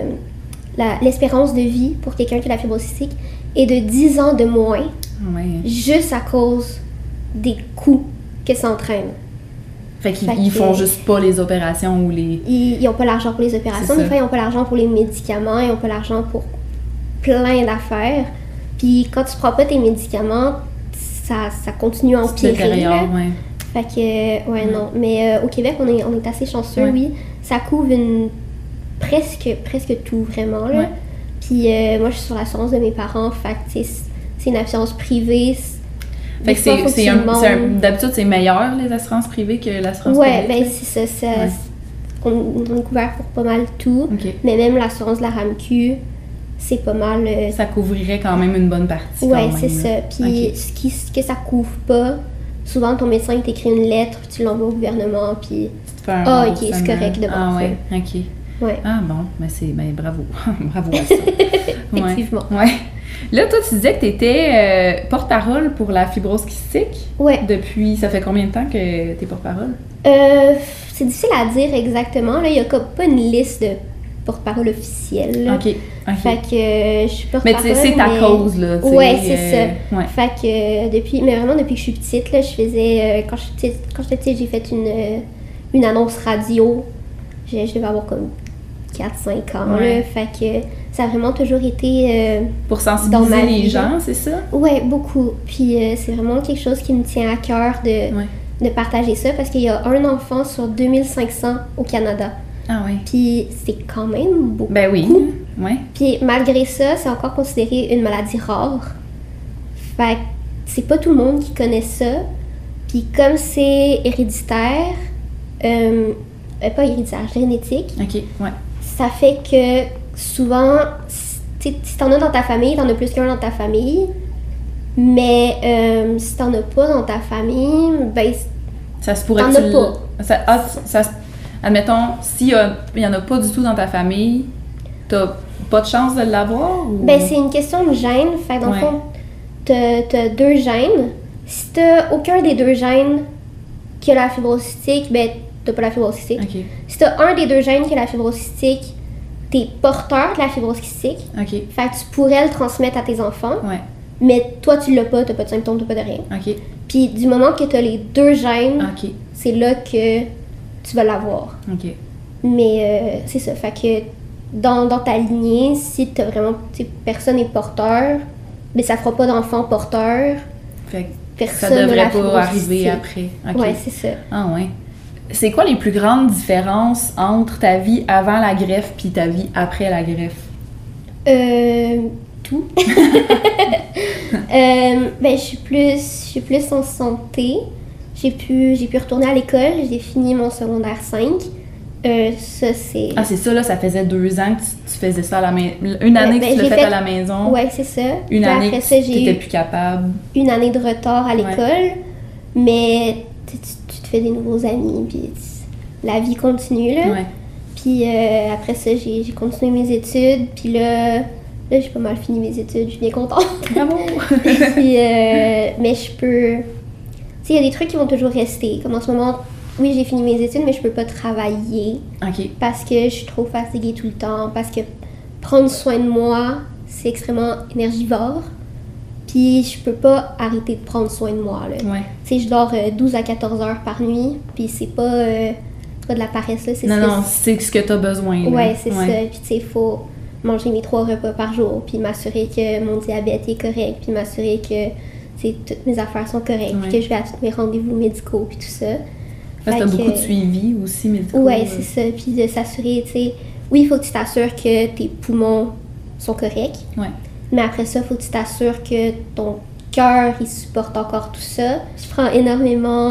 l'espérance de vie pour quelqu'un qui a la fibrose cystique est de 10 ans de moins, juste à cause des coûts que ça entraîne. Fait qu'ils font juste pas les opérations ou les... Ils n'ont pas l'argent pour les opérations, des fois ils n'ont pas l'argent pour les médicaments, ils n'ont pas l'argent pour plein d'affaires. Puis quand tu prends pas tes médicaments, ça continue à empirer. Fait que, non. Mais au Québec, on est assez chanceux, oui. Ça couvre presque tout, vraiment, là. Puis moi, je suis sur l'assurance de mes parents, fait que c'est une assurance privée. Fait que d'habitude, c'est meilleur, les assurances privées, que l'assurance publique? Ouais, ben c'est ça. On est couvert pour pas mal tout. Mais même l'assurance de la RAMQ, c'est pas mal... Ça couvrirait quand même une bonne partie. Ouais, c'est ça. Puis ce que ça couvre pas, souvent ton médecin il t'écrit une lettre, puis tu l'envoies au gouvernement, puis... OK, c'est correct de bon. Ah ouais, OK. Ouais. Ah bon, bravo. Bravo à ça. Effectivement. Ouais. Là, toi, tu disais que tu étais porte-parole pour la fibrose kystique. Ouais. Depuis, ça fait combien de temps que tu es porte-parole? C'est difficile à dire exactement. Là, il n'y a pas une liste de porte-parole officielle. OK. Fait que je suis porte-parole. Mais c'est ta cause, là. Ouais, c'est ça. Ouais. Fait que vraiment depuis que je suis petite, là, je faisais... quand j'étais petite, j'ai fait une annonce radio. Je devais avoir comme 4-5 ans, là. Fait que ça a vraiment toujours été pour sensibiliser les gens, c'est ça? Oui, beaucoup. Puis c'est vraiment quelque chose qui me tient à cœur de partager ça, parce qu'il y a un enfant sur 2500 au Canada. Ah oui. Puis c'est quand même beaucoup. Ben oui. Ouais. Puis malgré ça, c'est encore considéré une maladie rare. Fait que c'est pas tout le monde qui connaît ça. Puis comme c'est héréditaire, pas héréditaire, génétique. OK, ouais. Ça fait que souvent, si t'en as dans ta famille, t'en as plus qu'un dans ta famille. Mais si t'en as pas dans ta famille, ben ça se pourrait t'en as pas. Admettons, s'il y en a pas du tout dans ta famille, t'as pas de chance de l'avoir? Ou... Ben c'est une question de gène. Fait dans le fond, t'as 2 gènes. Si t'as aucun des 2 gènes qui a la fibrose cystique, ben t'as pas la fibrose cystique. OK. Si t'as un des 2 gènes qui a la fibrose cystique, t'es porteur de la fibrose cystique. OK. Fait que tu pourrais le transmettre à tes enfants. Ouais. Mais toi, tu l'as pas, t'as pas de symptômes, t'as pas de rien. OK. Puis du moment que t'as les 2 gènes, OK. c'est là que tu vas l'avoir. OK. Mais c'est ça. Fait que dans ta lignée, si t'as vraiment, personne n'est porteur, mais ça fera pas d'enfant porteur. Fait que Personne ça devrait n'a la pas fibrose arriver cystique. après. OK. Ouais, c'est ça. Ah ouais. C'est quoi les plus grandes différences entre ta vie avant la greffe puis ta vie après la greffe? Tout. Ben, je suis plus en santé. J'ai pu retourner à l'école. J'ai fini mon secondaire 5. Ça, c'est... Ah, c'est ça, là, ça faisait 2 ans que tu faisais ça à la maison. Une année ben, que tu l'as j'ai fait à la maison. Ouais, c'est ça. Une Puis année après que ça, tu j'ai n'étais eu plus capable. une année de retard à l'école. Mais tu te fais des nouveaux amis. Puis la vie continue, là. Ouais. Puis après ça, j'ai continué mes études. Puis là, j'ai pas mal fini mes études. Je suis bien contente. Bravo! Puis, mais je peux... Tu sais, il y a des trucs qui vont toujours rester. Comme en ce moment, oui, j'ai fini mes études, mais je peux pas travailler. OK. Parce que je suis trop fatiguée tout le temps. Parce que prendre soin de moi, c'est extrêmement énergivore. Puis je peux pas arrêter de prendre soin de moi, là. Ouais. Tu sais, je dors 12 à 14 heures par nuit. Puis c'est pas de la paresse, là. Non, c'est ce que tu as besoin. Là. Ouais, c'est ça. Puis tu sais, il faut manger mes 3 repas par jour, puis m'assurer que mon diabète est correct, puis m'assurer que toutes mes affaires sont correctes, puis que je vais à tous mes rendez-vous médicaux, puis tout ça. Parce que t'as beaucoup de suivi aussi médicaux. Ouais, c'est ça. Puis de s'assurer, tu sais, oui, il faut que tu t'assures que tes poumons sont corrects, mais après ça, il faut que tu t'assures que ton cœur, il supporte encore tout ça. Je prends énormément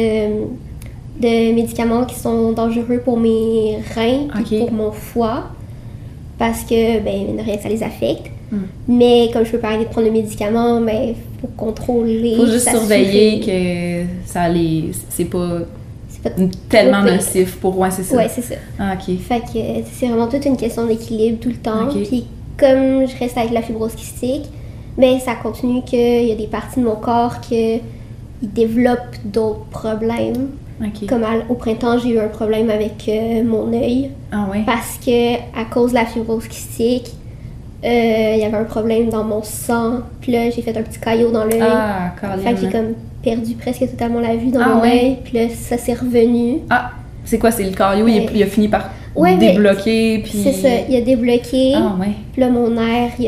de médicaments qui sont dangereux pour mes reins, puis pour mon foie. Parce que, ben, rien, ça les affecte. Mais comme je peux pas arrêter de prendre le médicament, ben, il faut contrôler. Il faut juste surveiller que c'est pas tellement nocif pour... Ouais, c'est ça. Ouais, c'est ça. Ah, OK. Fait que c'est vraiment toute une question d'équilibre tout le temps. Okay. Puis comme je reste avec la fibrose cystique, ben, ça continue qu'il y a des parties de mon corps qui développent d'autres problèmes. Okay. Comme au printemps, j'ai eu un problème avec mon œil. Ah ouais? Parce que à cause de la fibrose cystique, il y avait un problème dans mon sang. Puis là, j'ai fait un petit caillot dans l'œil. Ah, carrément. Fait que j'ai comme perdu presque totalement la vue dans mon œil. Puis là, ça s'est revenu. Ah, c'est quoi? C'est le caillot? Il a fini par débloquer, puis... C'est ça, il a débloqué. Ah ouais. Puis là, mon air, il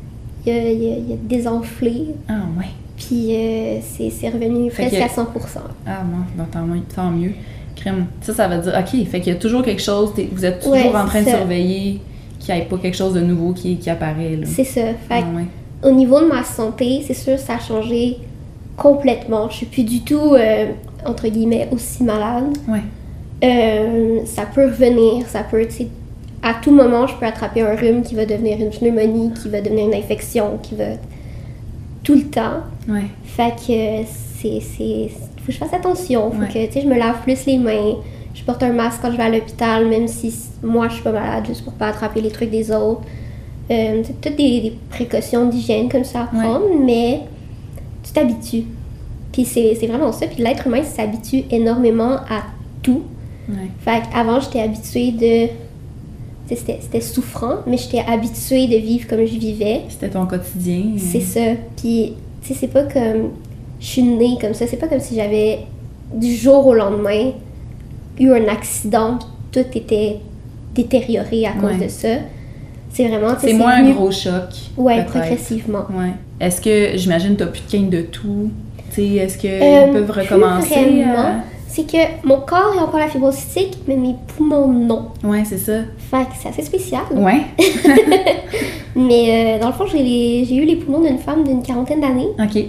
a désenflé. Ah ouais. Puis c'est revenu presque à 100%. Ah non, tant mieux. Crème. Ça veut dire, OK, fait qu'il y a toujours quelque chose, vous êtes toujours en train de surveiller qu'il n'y ait pas quelque chose de nouveau qui apparaît. Là. C'est ça. Fait au niveau de ma santé, c'est sûr, ça a changé complètement. Je suis plus du tout, entre guillemets, aussi malade. Ouais. Ça peut revenir, ça peut, tu sais, à tout moment, je peux attraper un rhume qui va devenir une pneumonie, qui va devenir une infection, qui va... tout le temps. Ouais. Fait que faut que je fasse attention. Faut que, tu sais, je me lave plus les mains. Je porte un masque quand je vais à l'hôpital, même si moi, je suis pas malade, juste pour pas attraper les trucs des autres. C'est toutes des précautions d'hygiène comme ça à prendre, mais tu t'habitues. Puis c'est vraiment ça. Puis l'être humain s'habitue énormément à tout. Ouais. Fait qu'avant, j'étais habituée de... C'était souffrant, mais j'étais habituée de vivre comme je vivais. C'était ton quotidien. C'est ça. Puis, tu sais, c'est pas comme... Je suis née comme ça. C'est pas comme si j'avais, du jour au lendemain, eu un accident, puis tout était détérioré à cause de ça. C'est vraiment... C'est moins un gros choc. Ouais, progressivement. Ouais. Est-ce que, j'imagine, t'as plus de quinte de tout? Tu sais, est-ce qu'ils peuvent recommencer? C'est que mon corps a encore la fibrose cystique, mais mes poumons, non. Ouais, c'est ça. Fait que c'est assez spécial. Ouais. Mais dans le fond, j'ai eu les poumons d'une femme d'une 40aine d'années. OK.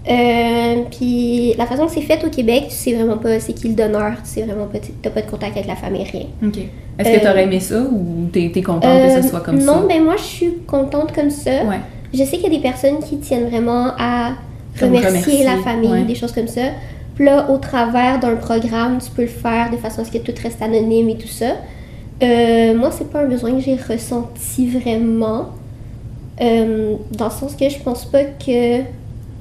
Puis la façon que c'est fait au Québec, tu sais vraiment pas c'est qui le donneur, tu sais vraiment pas, t'as pas de contact avec la famille, rien. OK. Est-ce que t'aurais aimé ça ou t'es contente que ça soit comme ça? Non, ben moi je suis contente comme ça. Ouais. Je sais qu'il y a des personnes qui tiennent vraiment à remercier la famille, des choses comme ça. Puis là, au travers d'un programme, tu peux le faire de façon à ce que tout reste anonyme et tout ça. Moi, c'est pas un besoin que j'ai ressenti vraiment. Dans le sens que je pense pas que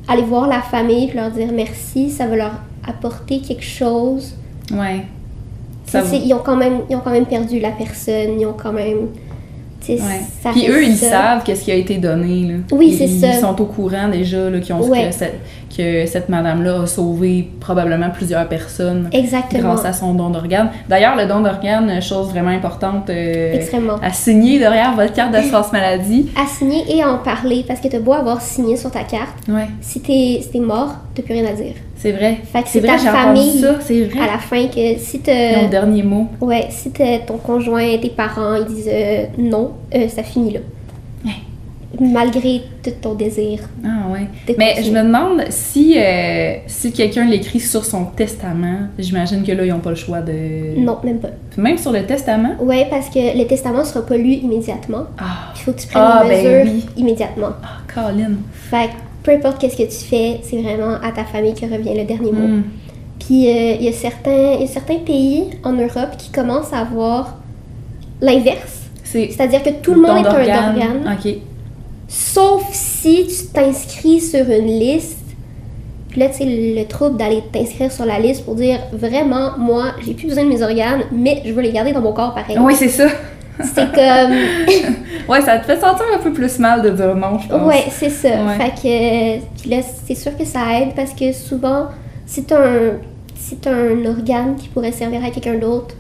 aller voir la famille et leur dire merci, ça va leur apporter quelque chose. Ouais. Ils ont quand même perdu la personne, ils ont quand même... Ouais. Puis eux, ils savent qu'est-ce qui a été donné. Là. Oui, c'est ça. Ils sont au courant déjà là, que cette madame-là a sauvé probablement plusieurs personnes. Exactement. Grâce à son don d'organes. D'ailleurs, le don d'organes, chose vraiment importante Extrêmement. À signer derrière votre carte d'assurance maladie. À signer et à en parler, parce que t'as beau avoir signé sur ta carte, si t'es mort, t'as plus rien à dire. C'est vrai. Fait que c'est ta famille ça, c'est vrai. à la fin que si t'as... Mon dernier mot. Ouais, si ton conjoint, tes parents, ils disent non, ça finit là. Ouais. Malgré tout ton désir. Ah ouais. Mais je me demande si quelqu'un l'écrit sur son testament, j'imagine que là, ils n'ont pas le choix de... Non, même pas. Même sur le testament? Ouais, parce que le testament ne sera pas lu immédiatement. Ah. Il faut que tu prennes les mesures immédiatement. Ah, Colin. Fait que peu importe qu'est-ce que tu fais, c'est vraiment à ta famille que revient le dernier mot. Puis il y a certains pays en Europe qui commencent à avoir l'inverse. C'est-à-dire que tout le monde est un organe. OK. Sauf si tu t'inscris sur une liste. Puis là, tu sais, le trouble d'aller t'inscrire sur la liste pour dire vraiment, moi, j'ai plus besoin de mes organes, mais je veux les garder dans mon corps pareil. Oui, c'est ça. C'est comme... ouais, ça te fait sentir un peu plus mal de dire non, je pense. Ouais, c'est ça. Ouais. Fait que... Puis là, c'est sûr que ça aide parce que souvent, si t'as un organe qui pourrait servir à quelqu'un d'autre,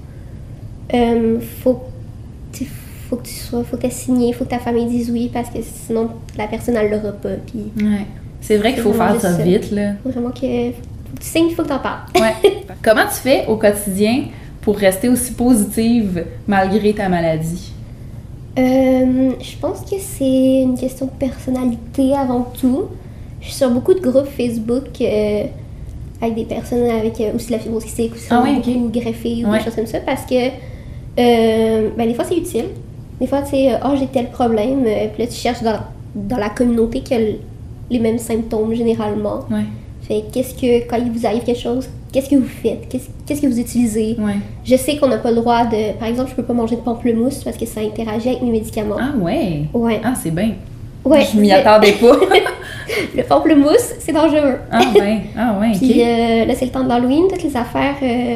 faut que t'aies signé, faut que ta famille dise oui parce que sinon, la personne, elle l'aura pas. Puis ouais. C'est vrai qu'il faut faire ça vite, là. Vraiment que... Faut que tu signes, il faut que t'en parles. Ouais. Comment tu fais au quotidien pour rester aussi positive malgré ta maladie? Je pense que c'est une question de personnalité avant tout. Je suis sur beaucoup de groupes Facebook avec des personnes avec aussi la fibrose cystique ou beaucoup greffées ou des choses comme ça parce que des fois c'est utile. Des fois tu sais, j'ai tel problème, puis là tu cherches dans la communauté qui a les mêmes symptômes généralement. Ouais. Fait quand il vous arrive quelque chose, qu'est-ce que vous faites? Qu'est-ce que vous utilisez? Ouais. Je sais qu'on n'a pas le droit de... Par exemple, je peux pas manger de pamplemousse parce que ça interagit avec mes médicaments. Ah ouais? Ouais. Ah, c'est bien. Ouais. Je m'y attendais pas. Le pamplemousse, c'est dangereux. Ah ouais, Puis OK. là, c'est le temps de l'Halloween, toutes les affaires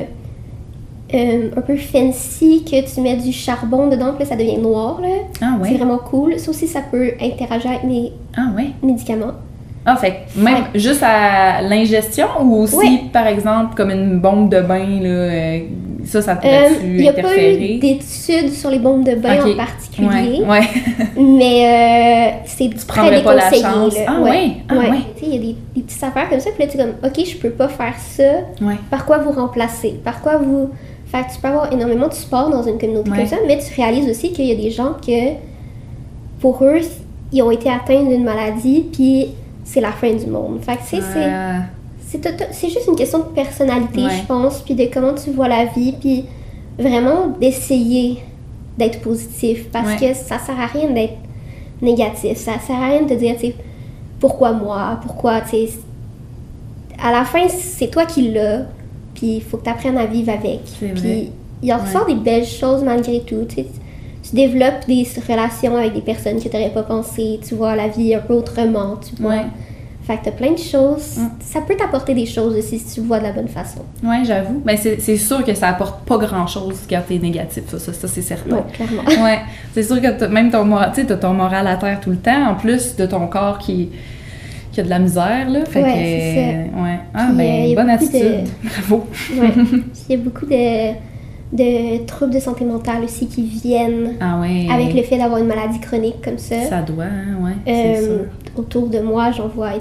un peu fancy que tu mets du charbon dedans, puis là, ça devient noir, là. Ah ouais? C'est vraiment cool. Ça aussi, ça peut interagir avec mes médicaments. Ah, fait même juste à l'ingestion ou aussi, par exemple, comme une bombe de bain, là, ça pourrait-tu interférer? Il n'y a pas eu d'études sur les bombes de bain en particulier. Ouais. Mais c'est très déconseillé. Pas la chance. Là. Ah ouais? Tu sais, il y a des petites affaires comme ça, puis là, tu es comme, OK, je peux pas faire ça. Ouais. Par quoi vous remplacer? Par quoi vous... Fait que tu peux avoir énormément de support dans une communauté comme ça, mais tu réalises aussi qu'il y a des gens que, pour eux, ils ont été atteints d'une maladie, puis c'est la fin du monde. Fait que, tu sais, c'est juste une question de personnalité, je pense, puis de comment tu vois la vie, puis vraiment d'essayer d'être positif, parce que ça sert à rien d'être négatif. Ça sert à rien de te dire, tu sais, pourquoi moi, pourquoi, tu sais... À la fin, c'est toi qui l'as, puis il faut que tu apprennes à vivre avec. Puis il en ressort des belles choses malgré tout, tu sais. Tu développes des relations avec des personnes que tu n'aurais pas pensé, tu vois la vie un peu autrement, tu vois. Fait que t'as plein de choses. Ça peut t'apporter des choses aussi si tu le vois de la bonne façon. Oui, j'avoue. Mais c'est sûr que ça apporte pas grand-chose quand t'es négatif, ça c'est certain. Oui, clairement. Ouais, c'est sûr que même t'as ton moral à terre tout le temps, en plus de ton corps qui a de la misère, là. Fait c'est ça. Ouais. Ah, puis, bonne attitude. Bravo. Ouais. Il y a beaucoup de troubles de santé mentale aussi qui viennent avec le fait d'avoir une maladie chronique comme ça. Ça doit, hein, c'est sûr. Autour de moi, j'en vois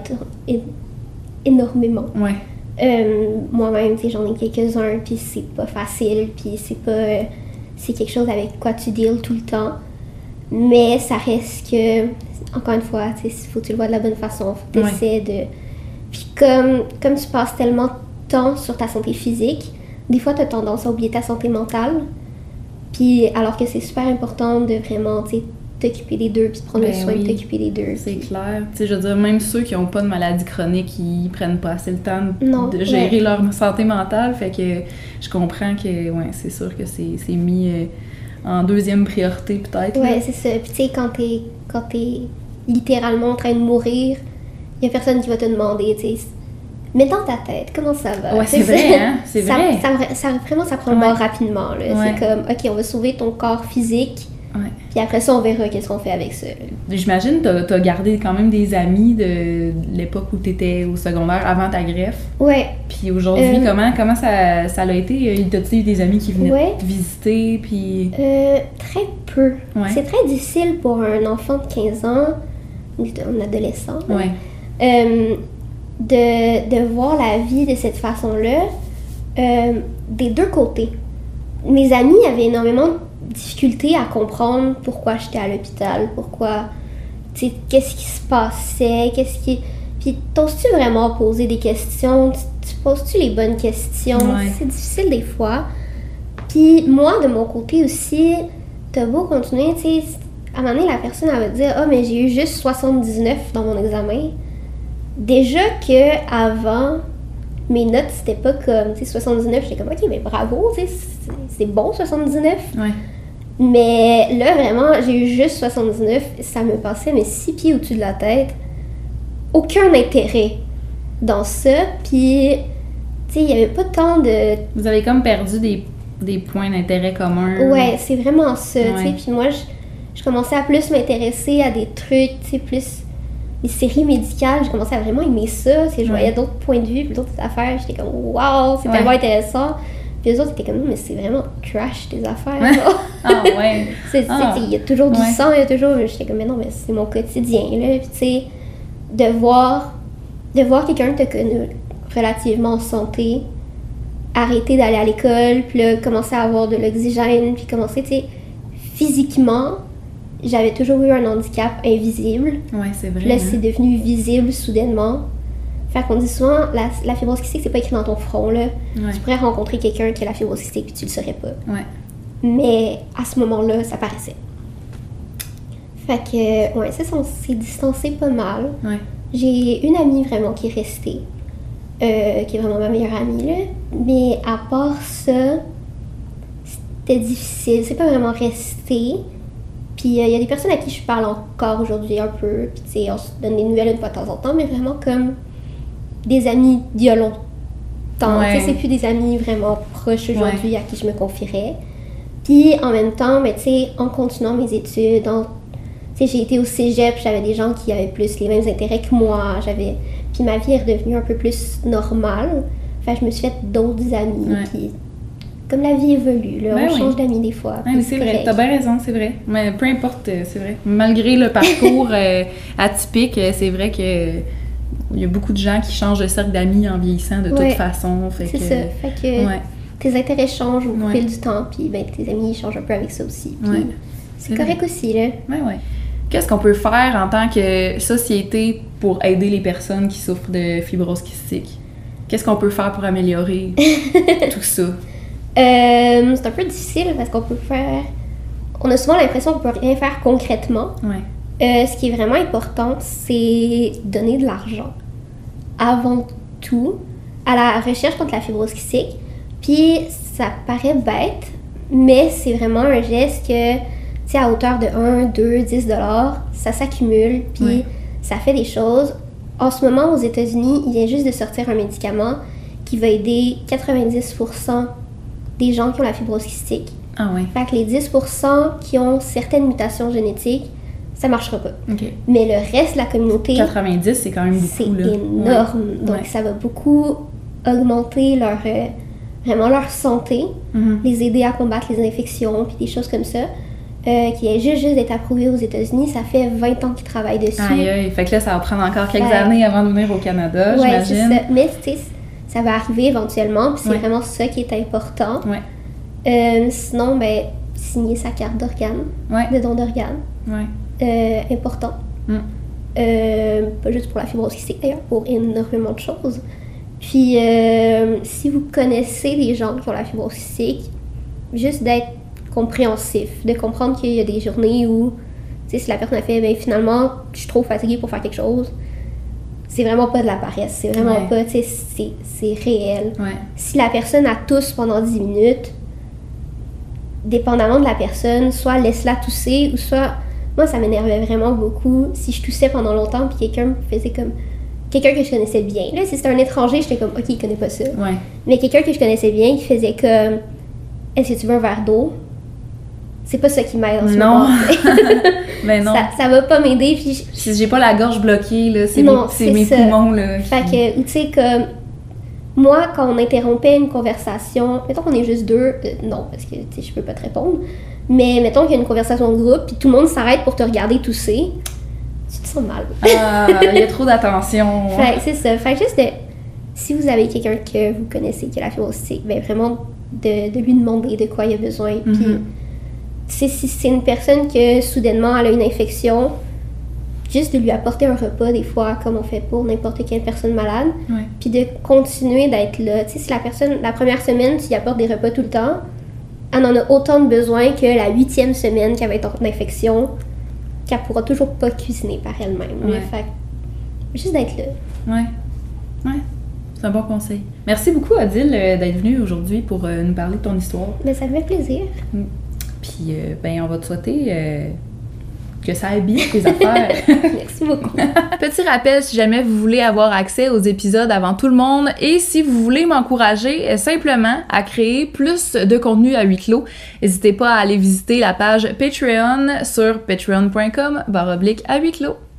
énormément. Ouais. Moi-même, tu sais, j'en ai quelques-uns, puis c'est pas facile, puis c'est quelque chose avec quoi tu deals tout le temps. Mais ça reste que, encore une fois, tu sais, faut que tu le vois de la bonne façon, faut que tu essaies de... Puis comme tu passes tellement de temps sur ta santé physique, des fois, tu as tendance à oublier ta santé mentale. Puis, alors que c'est super important de vraiment, tu sais, t'occuper des deux, puis prendre le soin de t'occuper des deux. C'est clair. Tu sais, je veux dire, même ceux qui n'ont pas de maladie chronique, ils prennent pas assez le temps de gérer leur santé mentale. Fait que je comprends que, c'est sûr que c'est mis en deuxième priorité, peut-être. Ouais, c'est ça. Puis, tu sais, quand t'es littéralement en train de mourir, il y a personne qui va te demander, tu sais. Mais dans ta tête, comment ça va? Ouais, c'est vrai, hein? C'est vrai. Vraiment, ça prend le bord rapidement, là. Ouais. C'est comme, OK, on va sauver ton corps physique, Ouais. puis après ça, on verra qu'est-ce qu'on fait avec ça. J'imagine que t'as gardé quand même des amis de l'époque où t'étais au secondaire, avant ta greffe. Ouais. Puis aujourd'hui, comment ça l'a été? T'as-tu eu des amis qui venaient te visiter, puis... Très peu. Ouais. C'est très difficile pour un enfant de 15 ans, un adolescent, là, Ouais. de voir la vie de cette façon-là, des deux côtés. Mes amis avaient énormément de difficultés à comprendre pourquoi j'étais à l'hôpital, pourquoi, tu sais, qu'est-ce qui se passait, Puis t'oses-tu vraiment poser des questions? Tu poses-tu les bonnes questions? Ouais. C'est difficile des fois. Puis moi, de mon côté aussi, t'as beau continuer, tu sais, à un moment donné, la personne, elle va te dire « Ah, mais j'ai eu juste 79 dans mon examen. » Déjà qu'avant, mes notes, c'était pas comme, tu sais, 79, j'étais comme « Ok, mais bravo, tu sais, c'est bon, 79. » Ouais. Mais là, vraiment, j'ai eu juste 79. Ça me passait, mais 6 pieds au-dessus de la tête. Aucun intérêt dans ça. Puis, tu sais, il n'y avait pas tant de... Vous avez comme perdu des points d'intérêt communs. Ouais, c'est vraiment ça, tu sais. Ouais. Puis moi, je commençais à plus m'intéresser à des trucs, tu sais, plus les séries médicales. Je commençais à vraiment aimer ça. Tu sais, je voyais d'autres points de vue, puis d'autres affaires. J'étais comme, waouh, c'est tellement intéressant. Puis les autres étaient comme, non, mais c'est vraiment trash tes affaires. Ah ouais. Il y a toujours du sang, il y a toujours... J'étais comme, mais non, mais c'est mon quotidien, là. Puis tu sais, de voir quelqu'un que tu connu relativement en santé, arrêter d'aller à l'école, puis là, commencer à avoir de l'oxygène, puis commencer, tu sais, physiquement, j'avais toujours eu un handicap invisible. Ouais, c'est vrai. Puis là, c'est devenu visible soudainement. Fait qu'on dit souvent, la fibrose kystique, c'est pas écrit dans ton front, là. Ouais. Tu pourrais rencontrer quelqu'un qui a la fibrose kystique, puis tu le saurais pas. Ouais. Mais à ce moment-là, ça paraissait. Fait que, ouais, ça, on s'est distancé pas mal. Ouais. J'ai une amie vraiment qui est restée, qui est vraiment ma meilleure amie, là. Mais à part ça, c'était difficile. C'est pas vraiment resté. Puis il y a des personnes à qui je parle encore aujourd'hui un peu. Puis tu sais, on se donne des nouvelles une fois de temps en temps, mais vraiment comme des amis d'il y a longtemps. Ouais. Tu sais, c'est plus des amis vraiment proches aujourd'hui à qui je me confierais. Puis en même temps, mais tu sais, en continuant mes études, tu sais, j'ai été au cégep, j'avais des gens qui avaient plus les mêmes intérêts que moi. Puis ma vie est redevenue un peu plus normale. Fait que je me suis fait d'autres amis. Ouais. Puis comme la vie évolue, là, on change d'amis des fois. Ouais, c'est vrai, t'as bien raison, c'est vrai. Mais peu importe, c'est vrai. Malgré le parcours atypique, c'est vrai que il y a beaucoup de gens qui changent de cercle d'amis en vieillissant de toute façon. C'est ça. Fait que tes intérêts changent au fil du temps, puis ben, tes amis changent un peu avec ça aussi. Puis c'est correct aussi, là. Ouais. Qu'est-ce qu'on peut faire en tant que société pour aider les personnes qui souffrent de fibrose kystique? Qu'est-ce qu'on peut faire pour améliorer tout ça? C'est un peu difficile parce qu'on peut faire... On a souvent l'impression qu'on peut rien faire concrètement. Ouais. Ce qui est vraiment important, c'est donner de l'argent. Avant tout, à la recherche contre la fibrose kystique. Puis, ça paraît bête, mais c'est vraiment un geste que, tu sais, à hauteur de 1, 2, 10 $, ça s'accumule, puis ça fait des choses. En ce moment, aux États-Unis, il vient juste de sortir un médicament qui va aider 90% des gens qui ont la fibrose kystique. Ah ouais. Fait que les 10% qui ont certaines mutations génétiques, ça marchera pas. Okay. Mais le reste de la communauté... 90, c'est quand même beaucoup, c'est là. énorme. Donc, ça va beaucoup augmenter vraiment leur santé, les aider à combattre les infections, puis des choses comme ça. Qui est juste d'être approuvé aux États-Unis. Ça fait 20 ans qu'ils travaillent dessus. Aïe. Fait que là, ça va prendre encore quelques années avant de venir au Canada, j'imagine. C'est ça. Mais, tu sais, ça va arriver éventuellement, puis c'est vraiment ça qui est important. Sinon, ben, signer sa carte d'organe, de don d'organe. Important. Pas juste pour la fibrose kystique d'ailleurs, pour énormément de choses. Puis, si vous connaissez des gens qui ont la fibrose kystique, juste d'être compréhensif, de comprendre qu'il y a des journées où, tu sais, si la personne a fait, ben finalement, je suis trop fatiguée pour faire quelque chose, c'est vraiment pas de la paresse, c'est vraiment pas, tu sais, c'est réel. Si la personne a tousse pendant 10 minutes, dépendamment de la personne, soit laisse-la tousser, ou soit, moi ça m'énervait vraiment beaucoup, si je toussais pendant longtemps, puis quelqu'un me faisait comme, quelqu'un que je connaissais bien. Là, si c'était un étranger, j'étais comme, OK, il connaît pas ça. Ouais. Mais quelqu'un que je connaissais bien, qui faisait comme, est-ce que tu veux un verre d'eau? C'est pas ça qui m'aide en ce moment. Ben non. Ça va pas m'aider. Puis Si j'ai pas la gorge bloquée, là, c'est mes ça. poumons, là. Fait que, tu sais, comme, moi, quand on interrompait une conversation, mettons qu'on est juste deux, non, parce que, tu sais, je peux pas te répondre, mais mettons qu'il y a une conversation de groupe, puis tout le monde s'arrête pour te regarder tousser, tu te sens mal. Ah, il y a trop d'attention. Fait c'est ça. Fait que juste si vous avez quelqu'un que vous connaissez qui a la fibrose cystique, ben vraiment de lui demander de quoi il a besoin. Puis, si c'est une personne que soudainement elle a une infection, juste de lui apporter un repas des fois, comme on fait pour n'importe quelle personne malade. Ouais. Puis de continuer d'être là. Tu sais, si la première semaine, tu y apportes des repas tout le temps, elle en a autant de besoin que la 8e semaine qu'elle va être en infection, qu'elle pourra toujours pas cuisiner par elle-même. Ouais. Fait juste d'être là. Ouais. C'est un bon conseil. Merci beaucoup, Adil, d'être venue aujourd'hui pour nous parler de ton histoire. Mais ça me fait plaisir. Puis, on va te souhaiter que ça aille bien tes affaires. Merci beaucoup. Petit rappel, si jamais vous voulez avoir accès aux épisodes avant tout le monde et si vous voulez m'encourager simplement à créer plus de contenu à huis clos, n'hésitez pas à aller visiter la page Patreon sur patreon.com/à huis clos.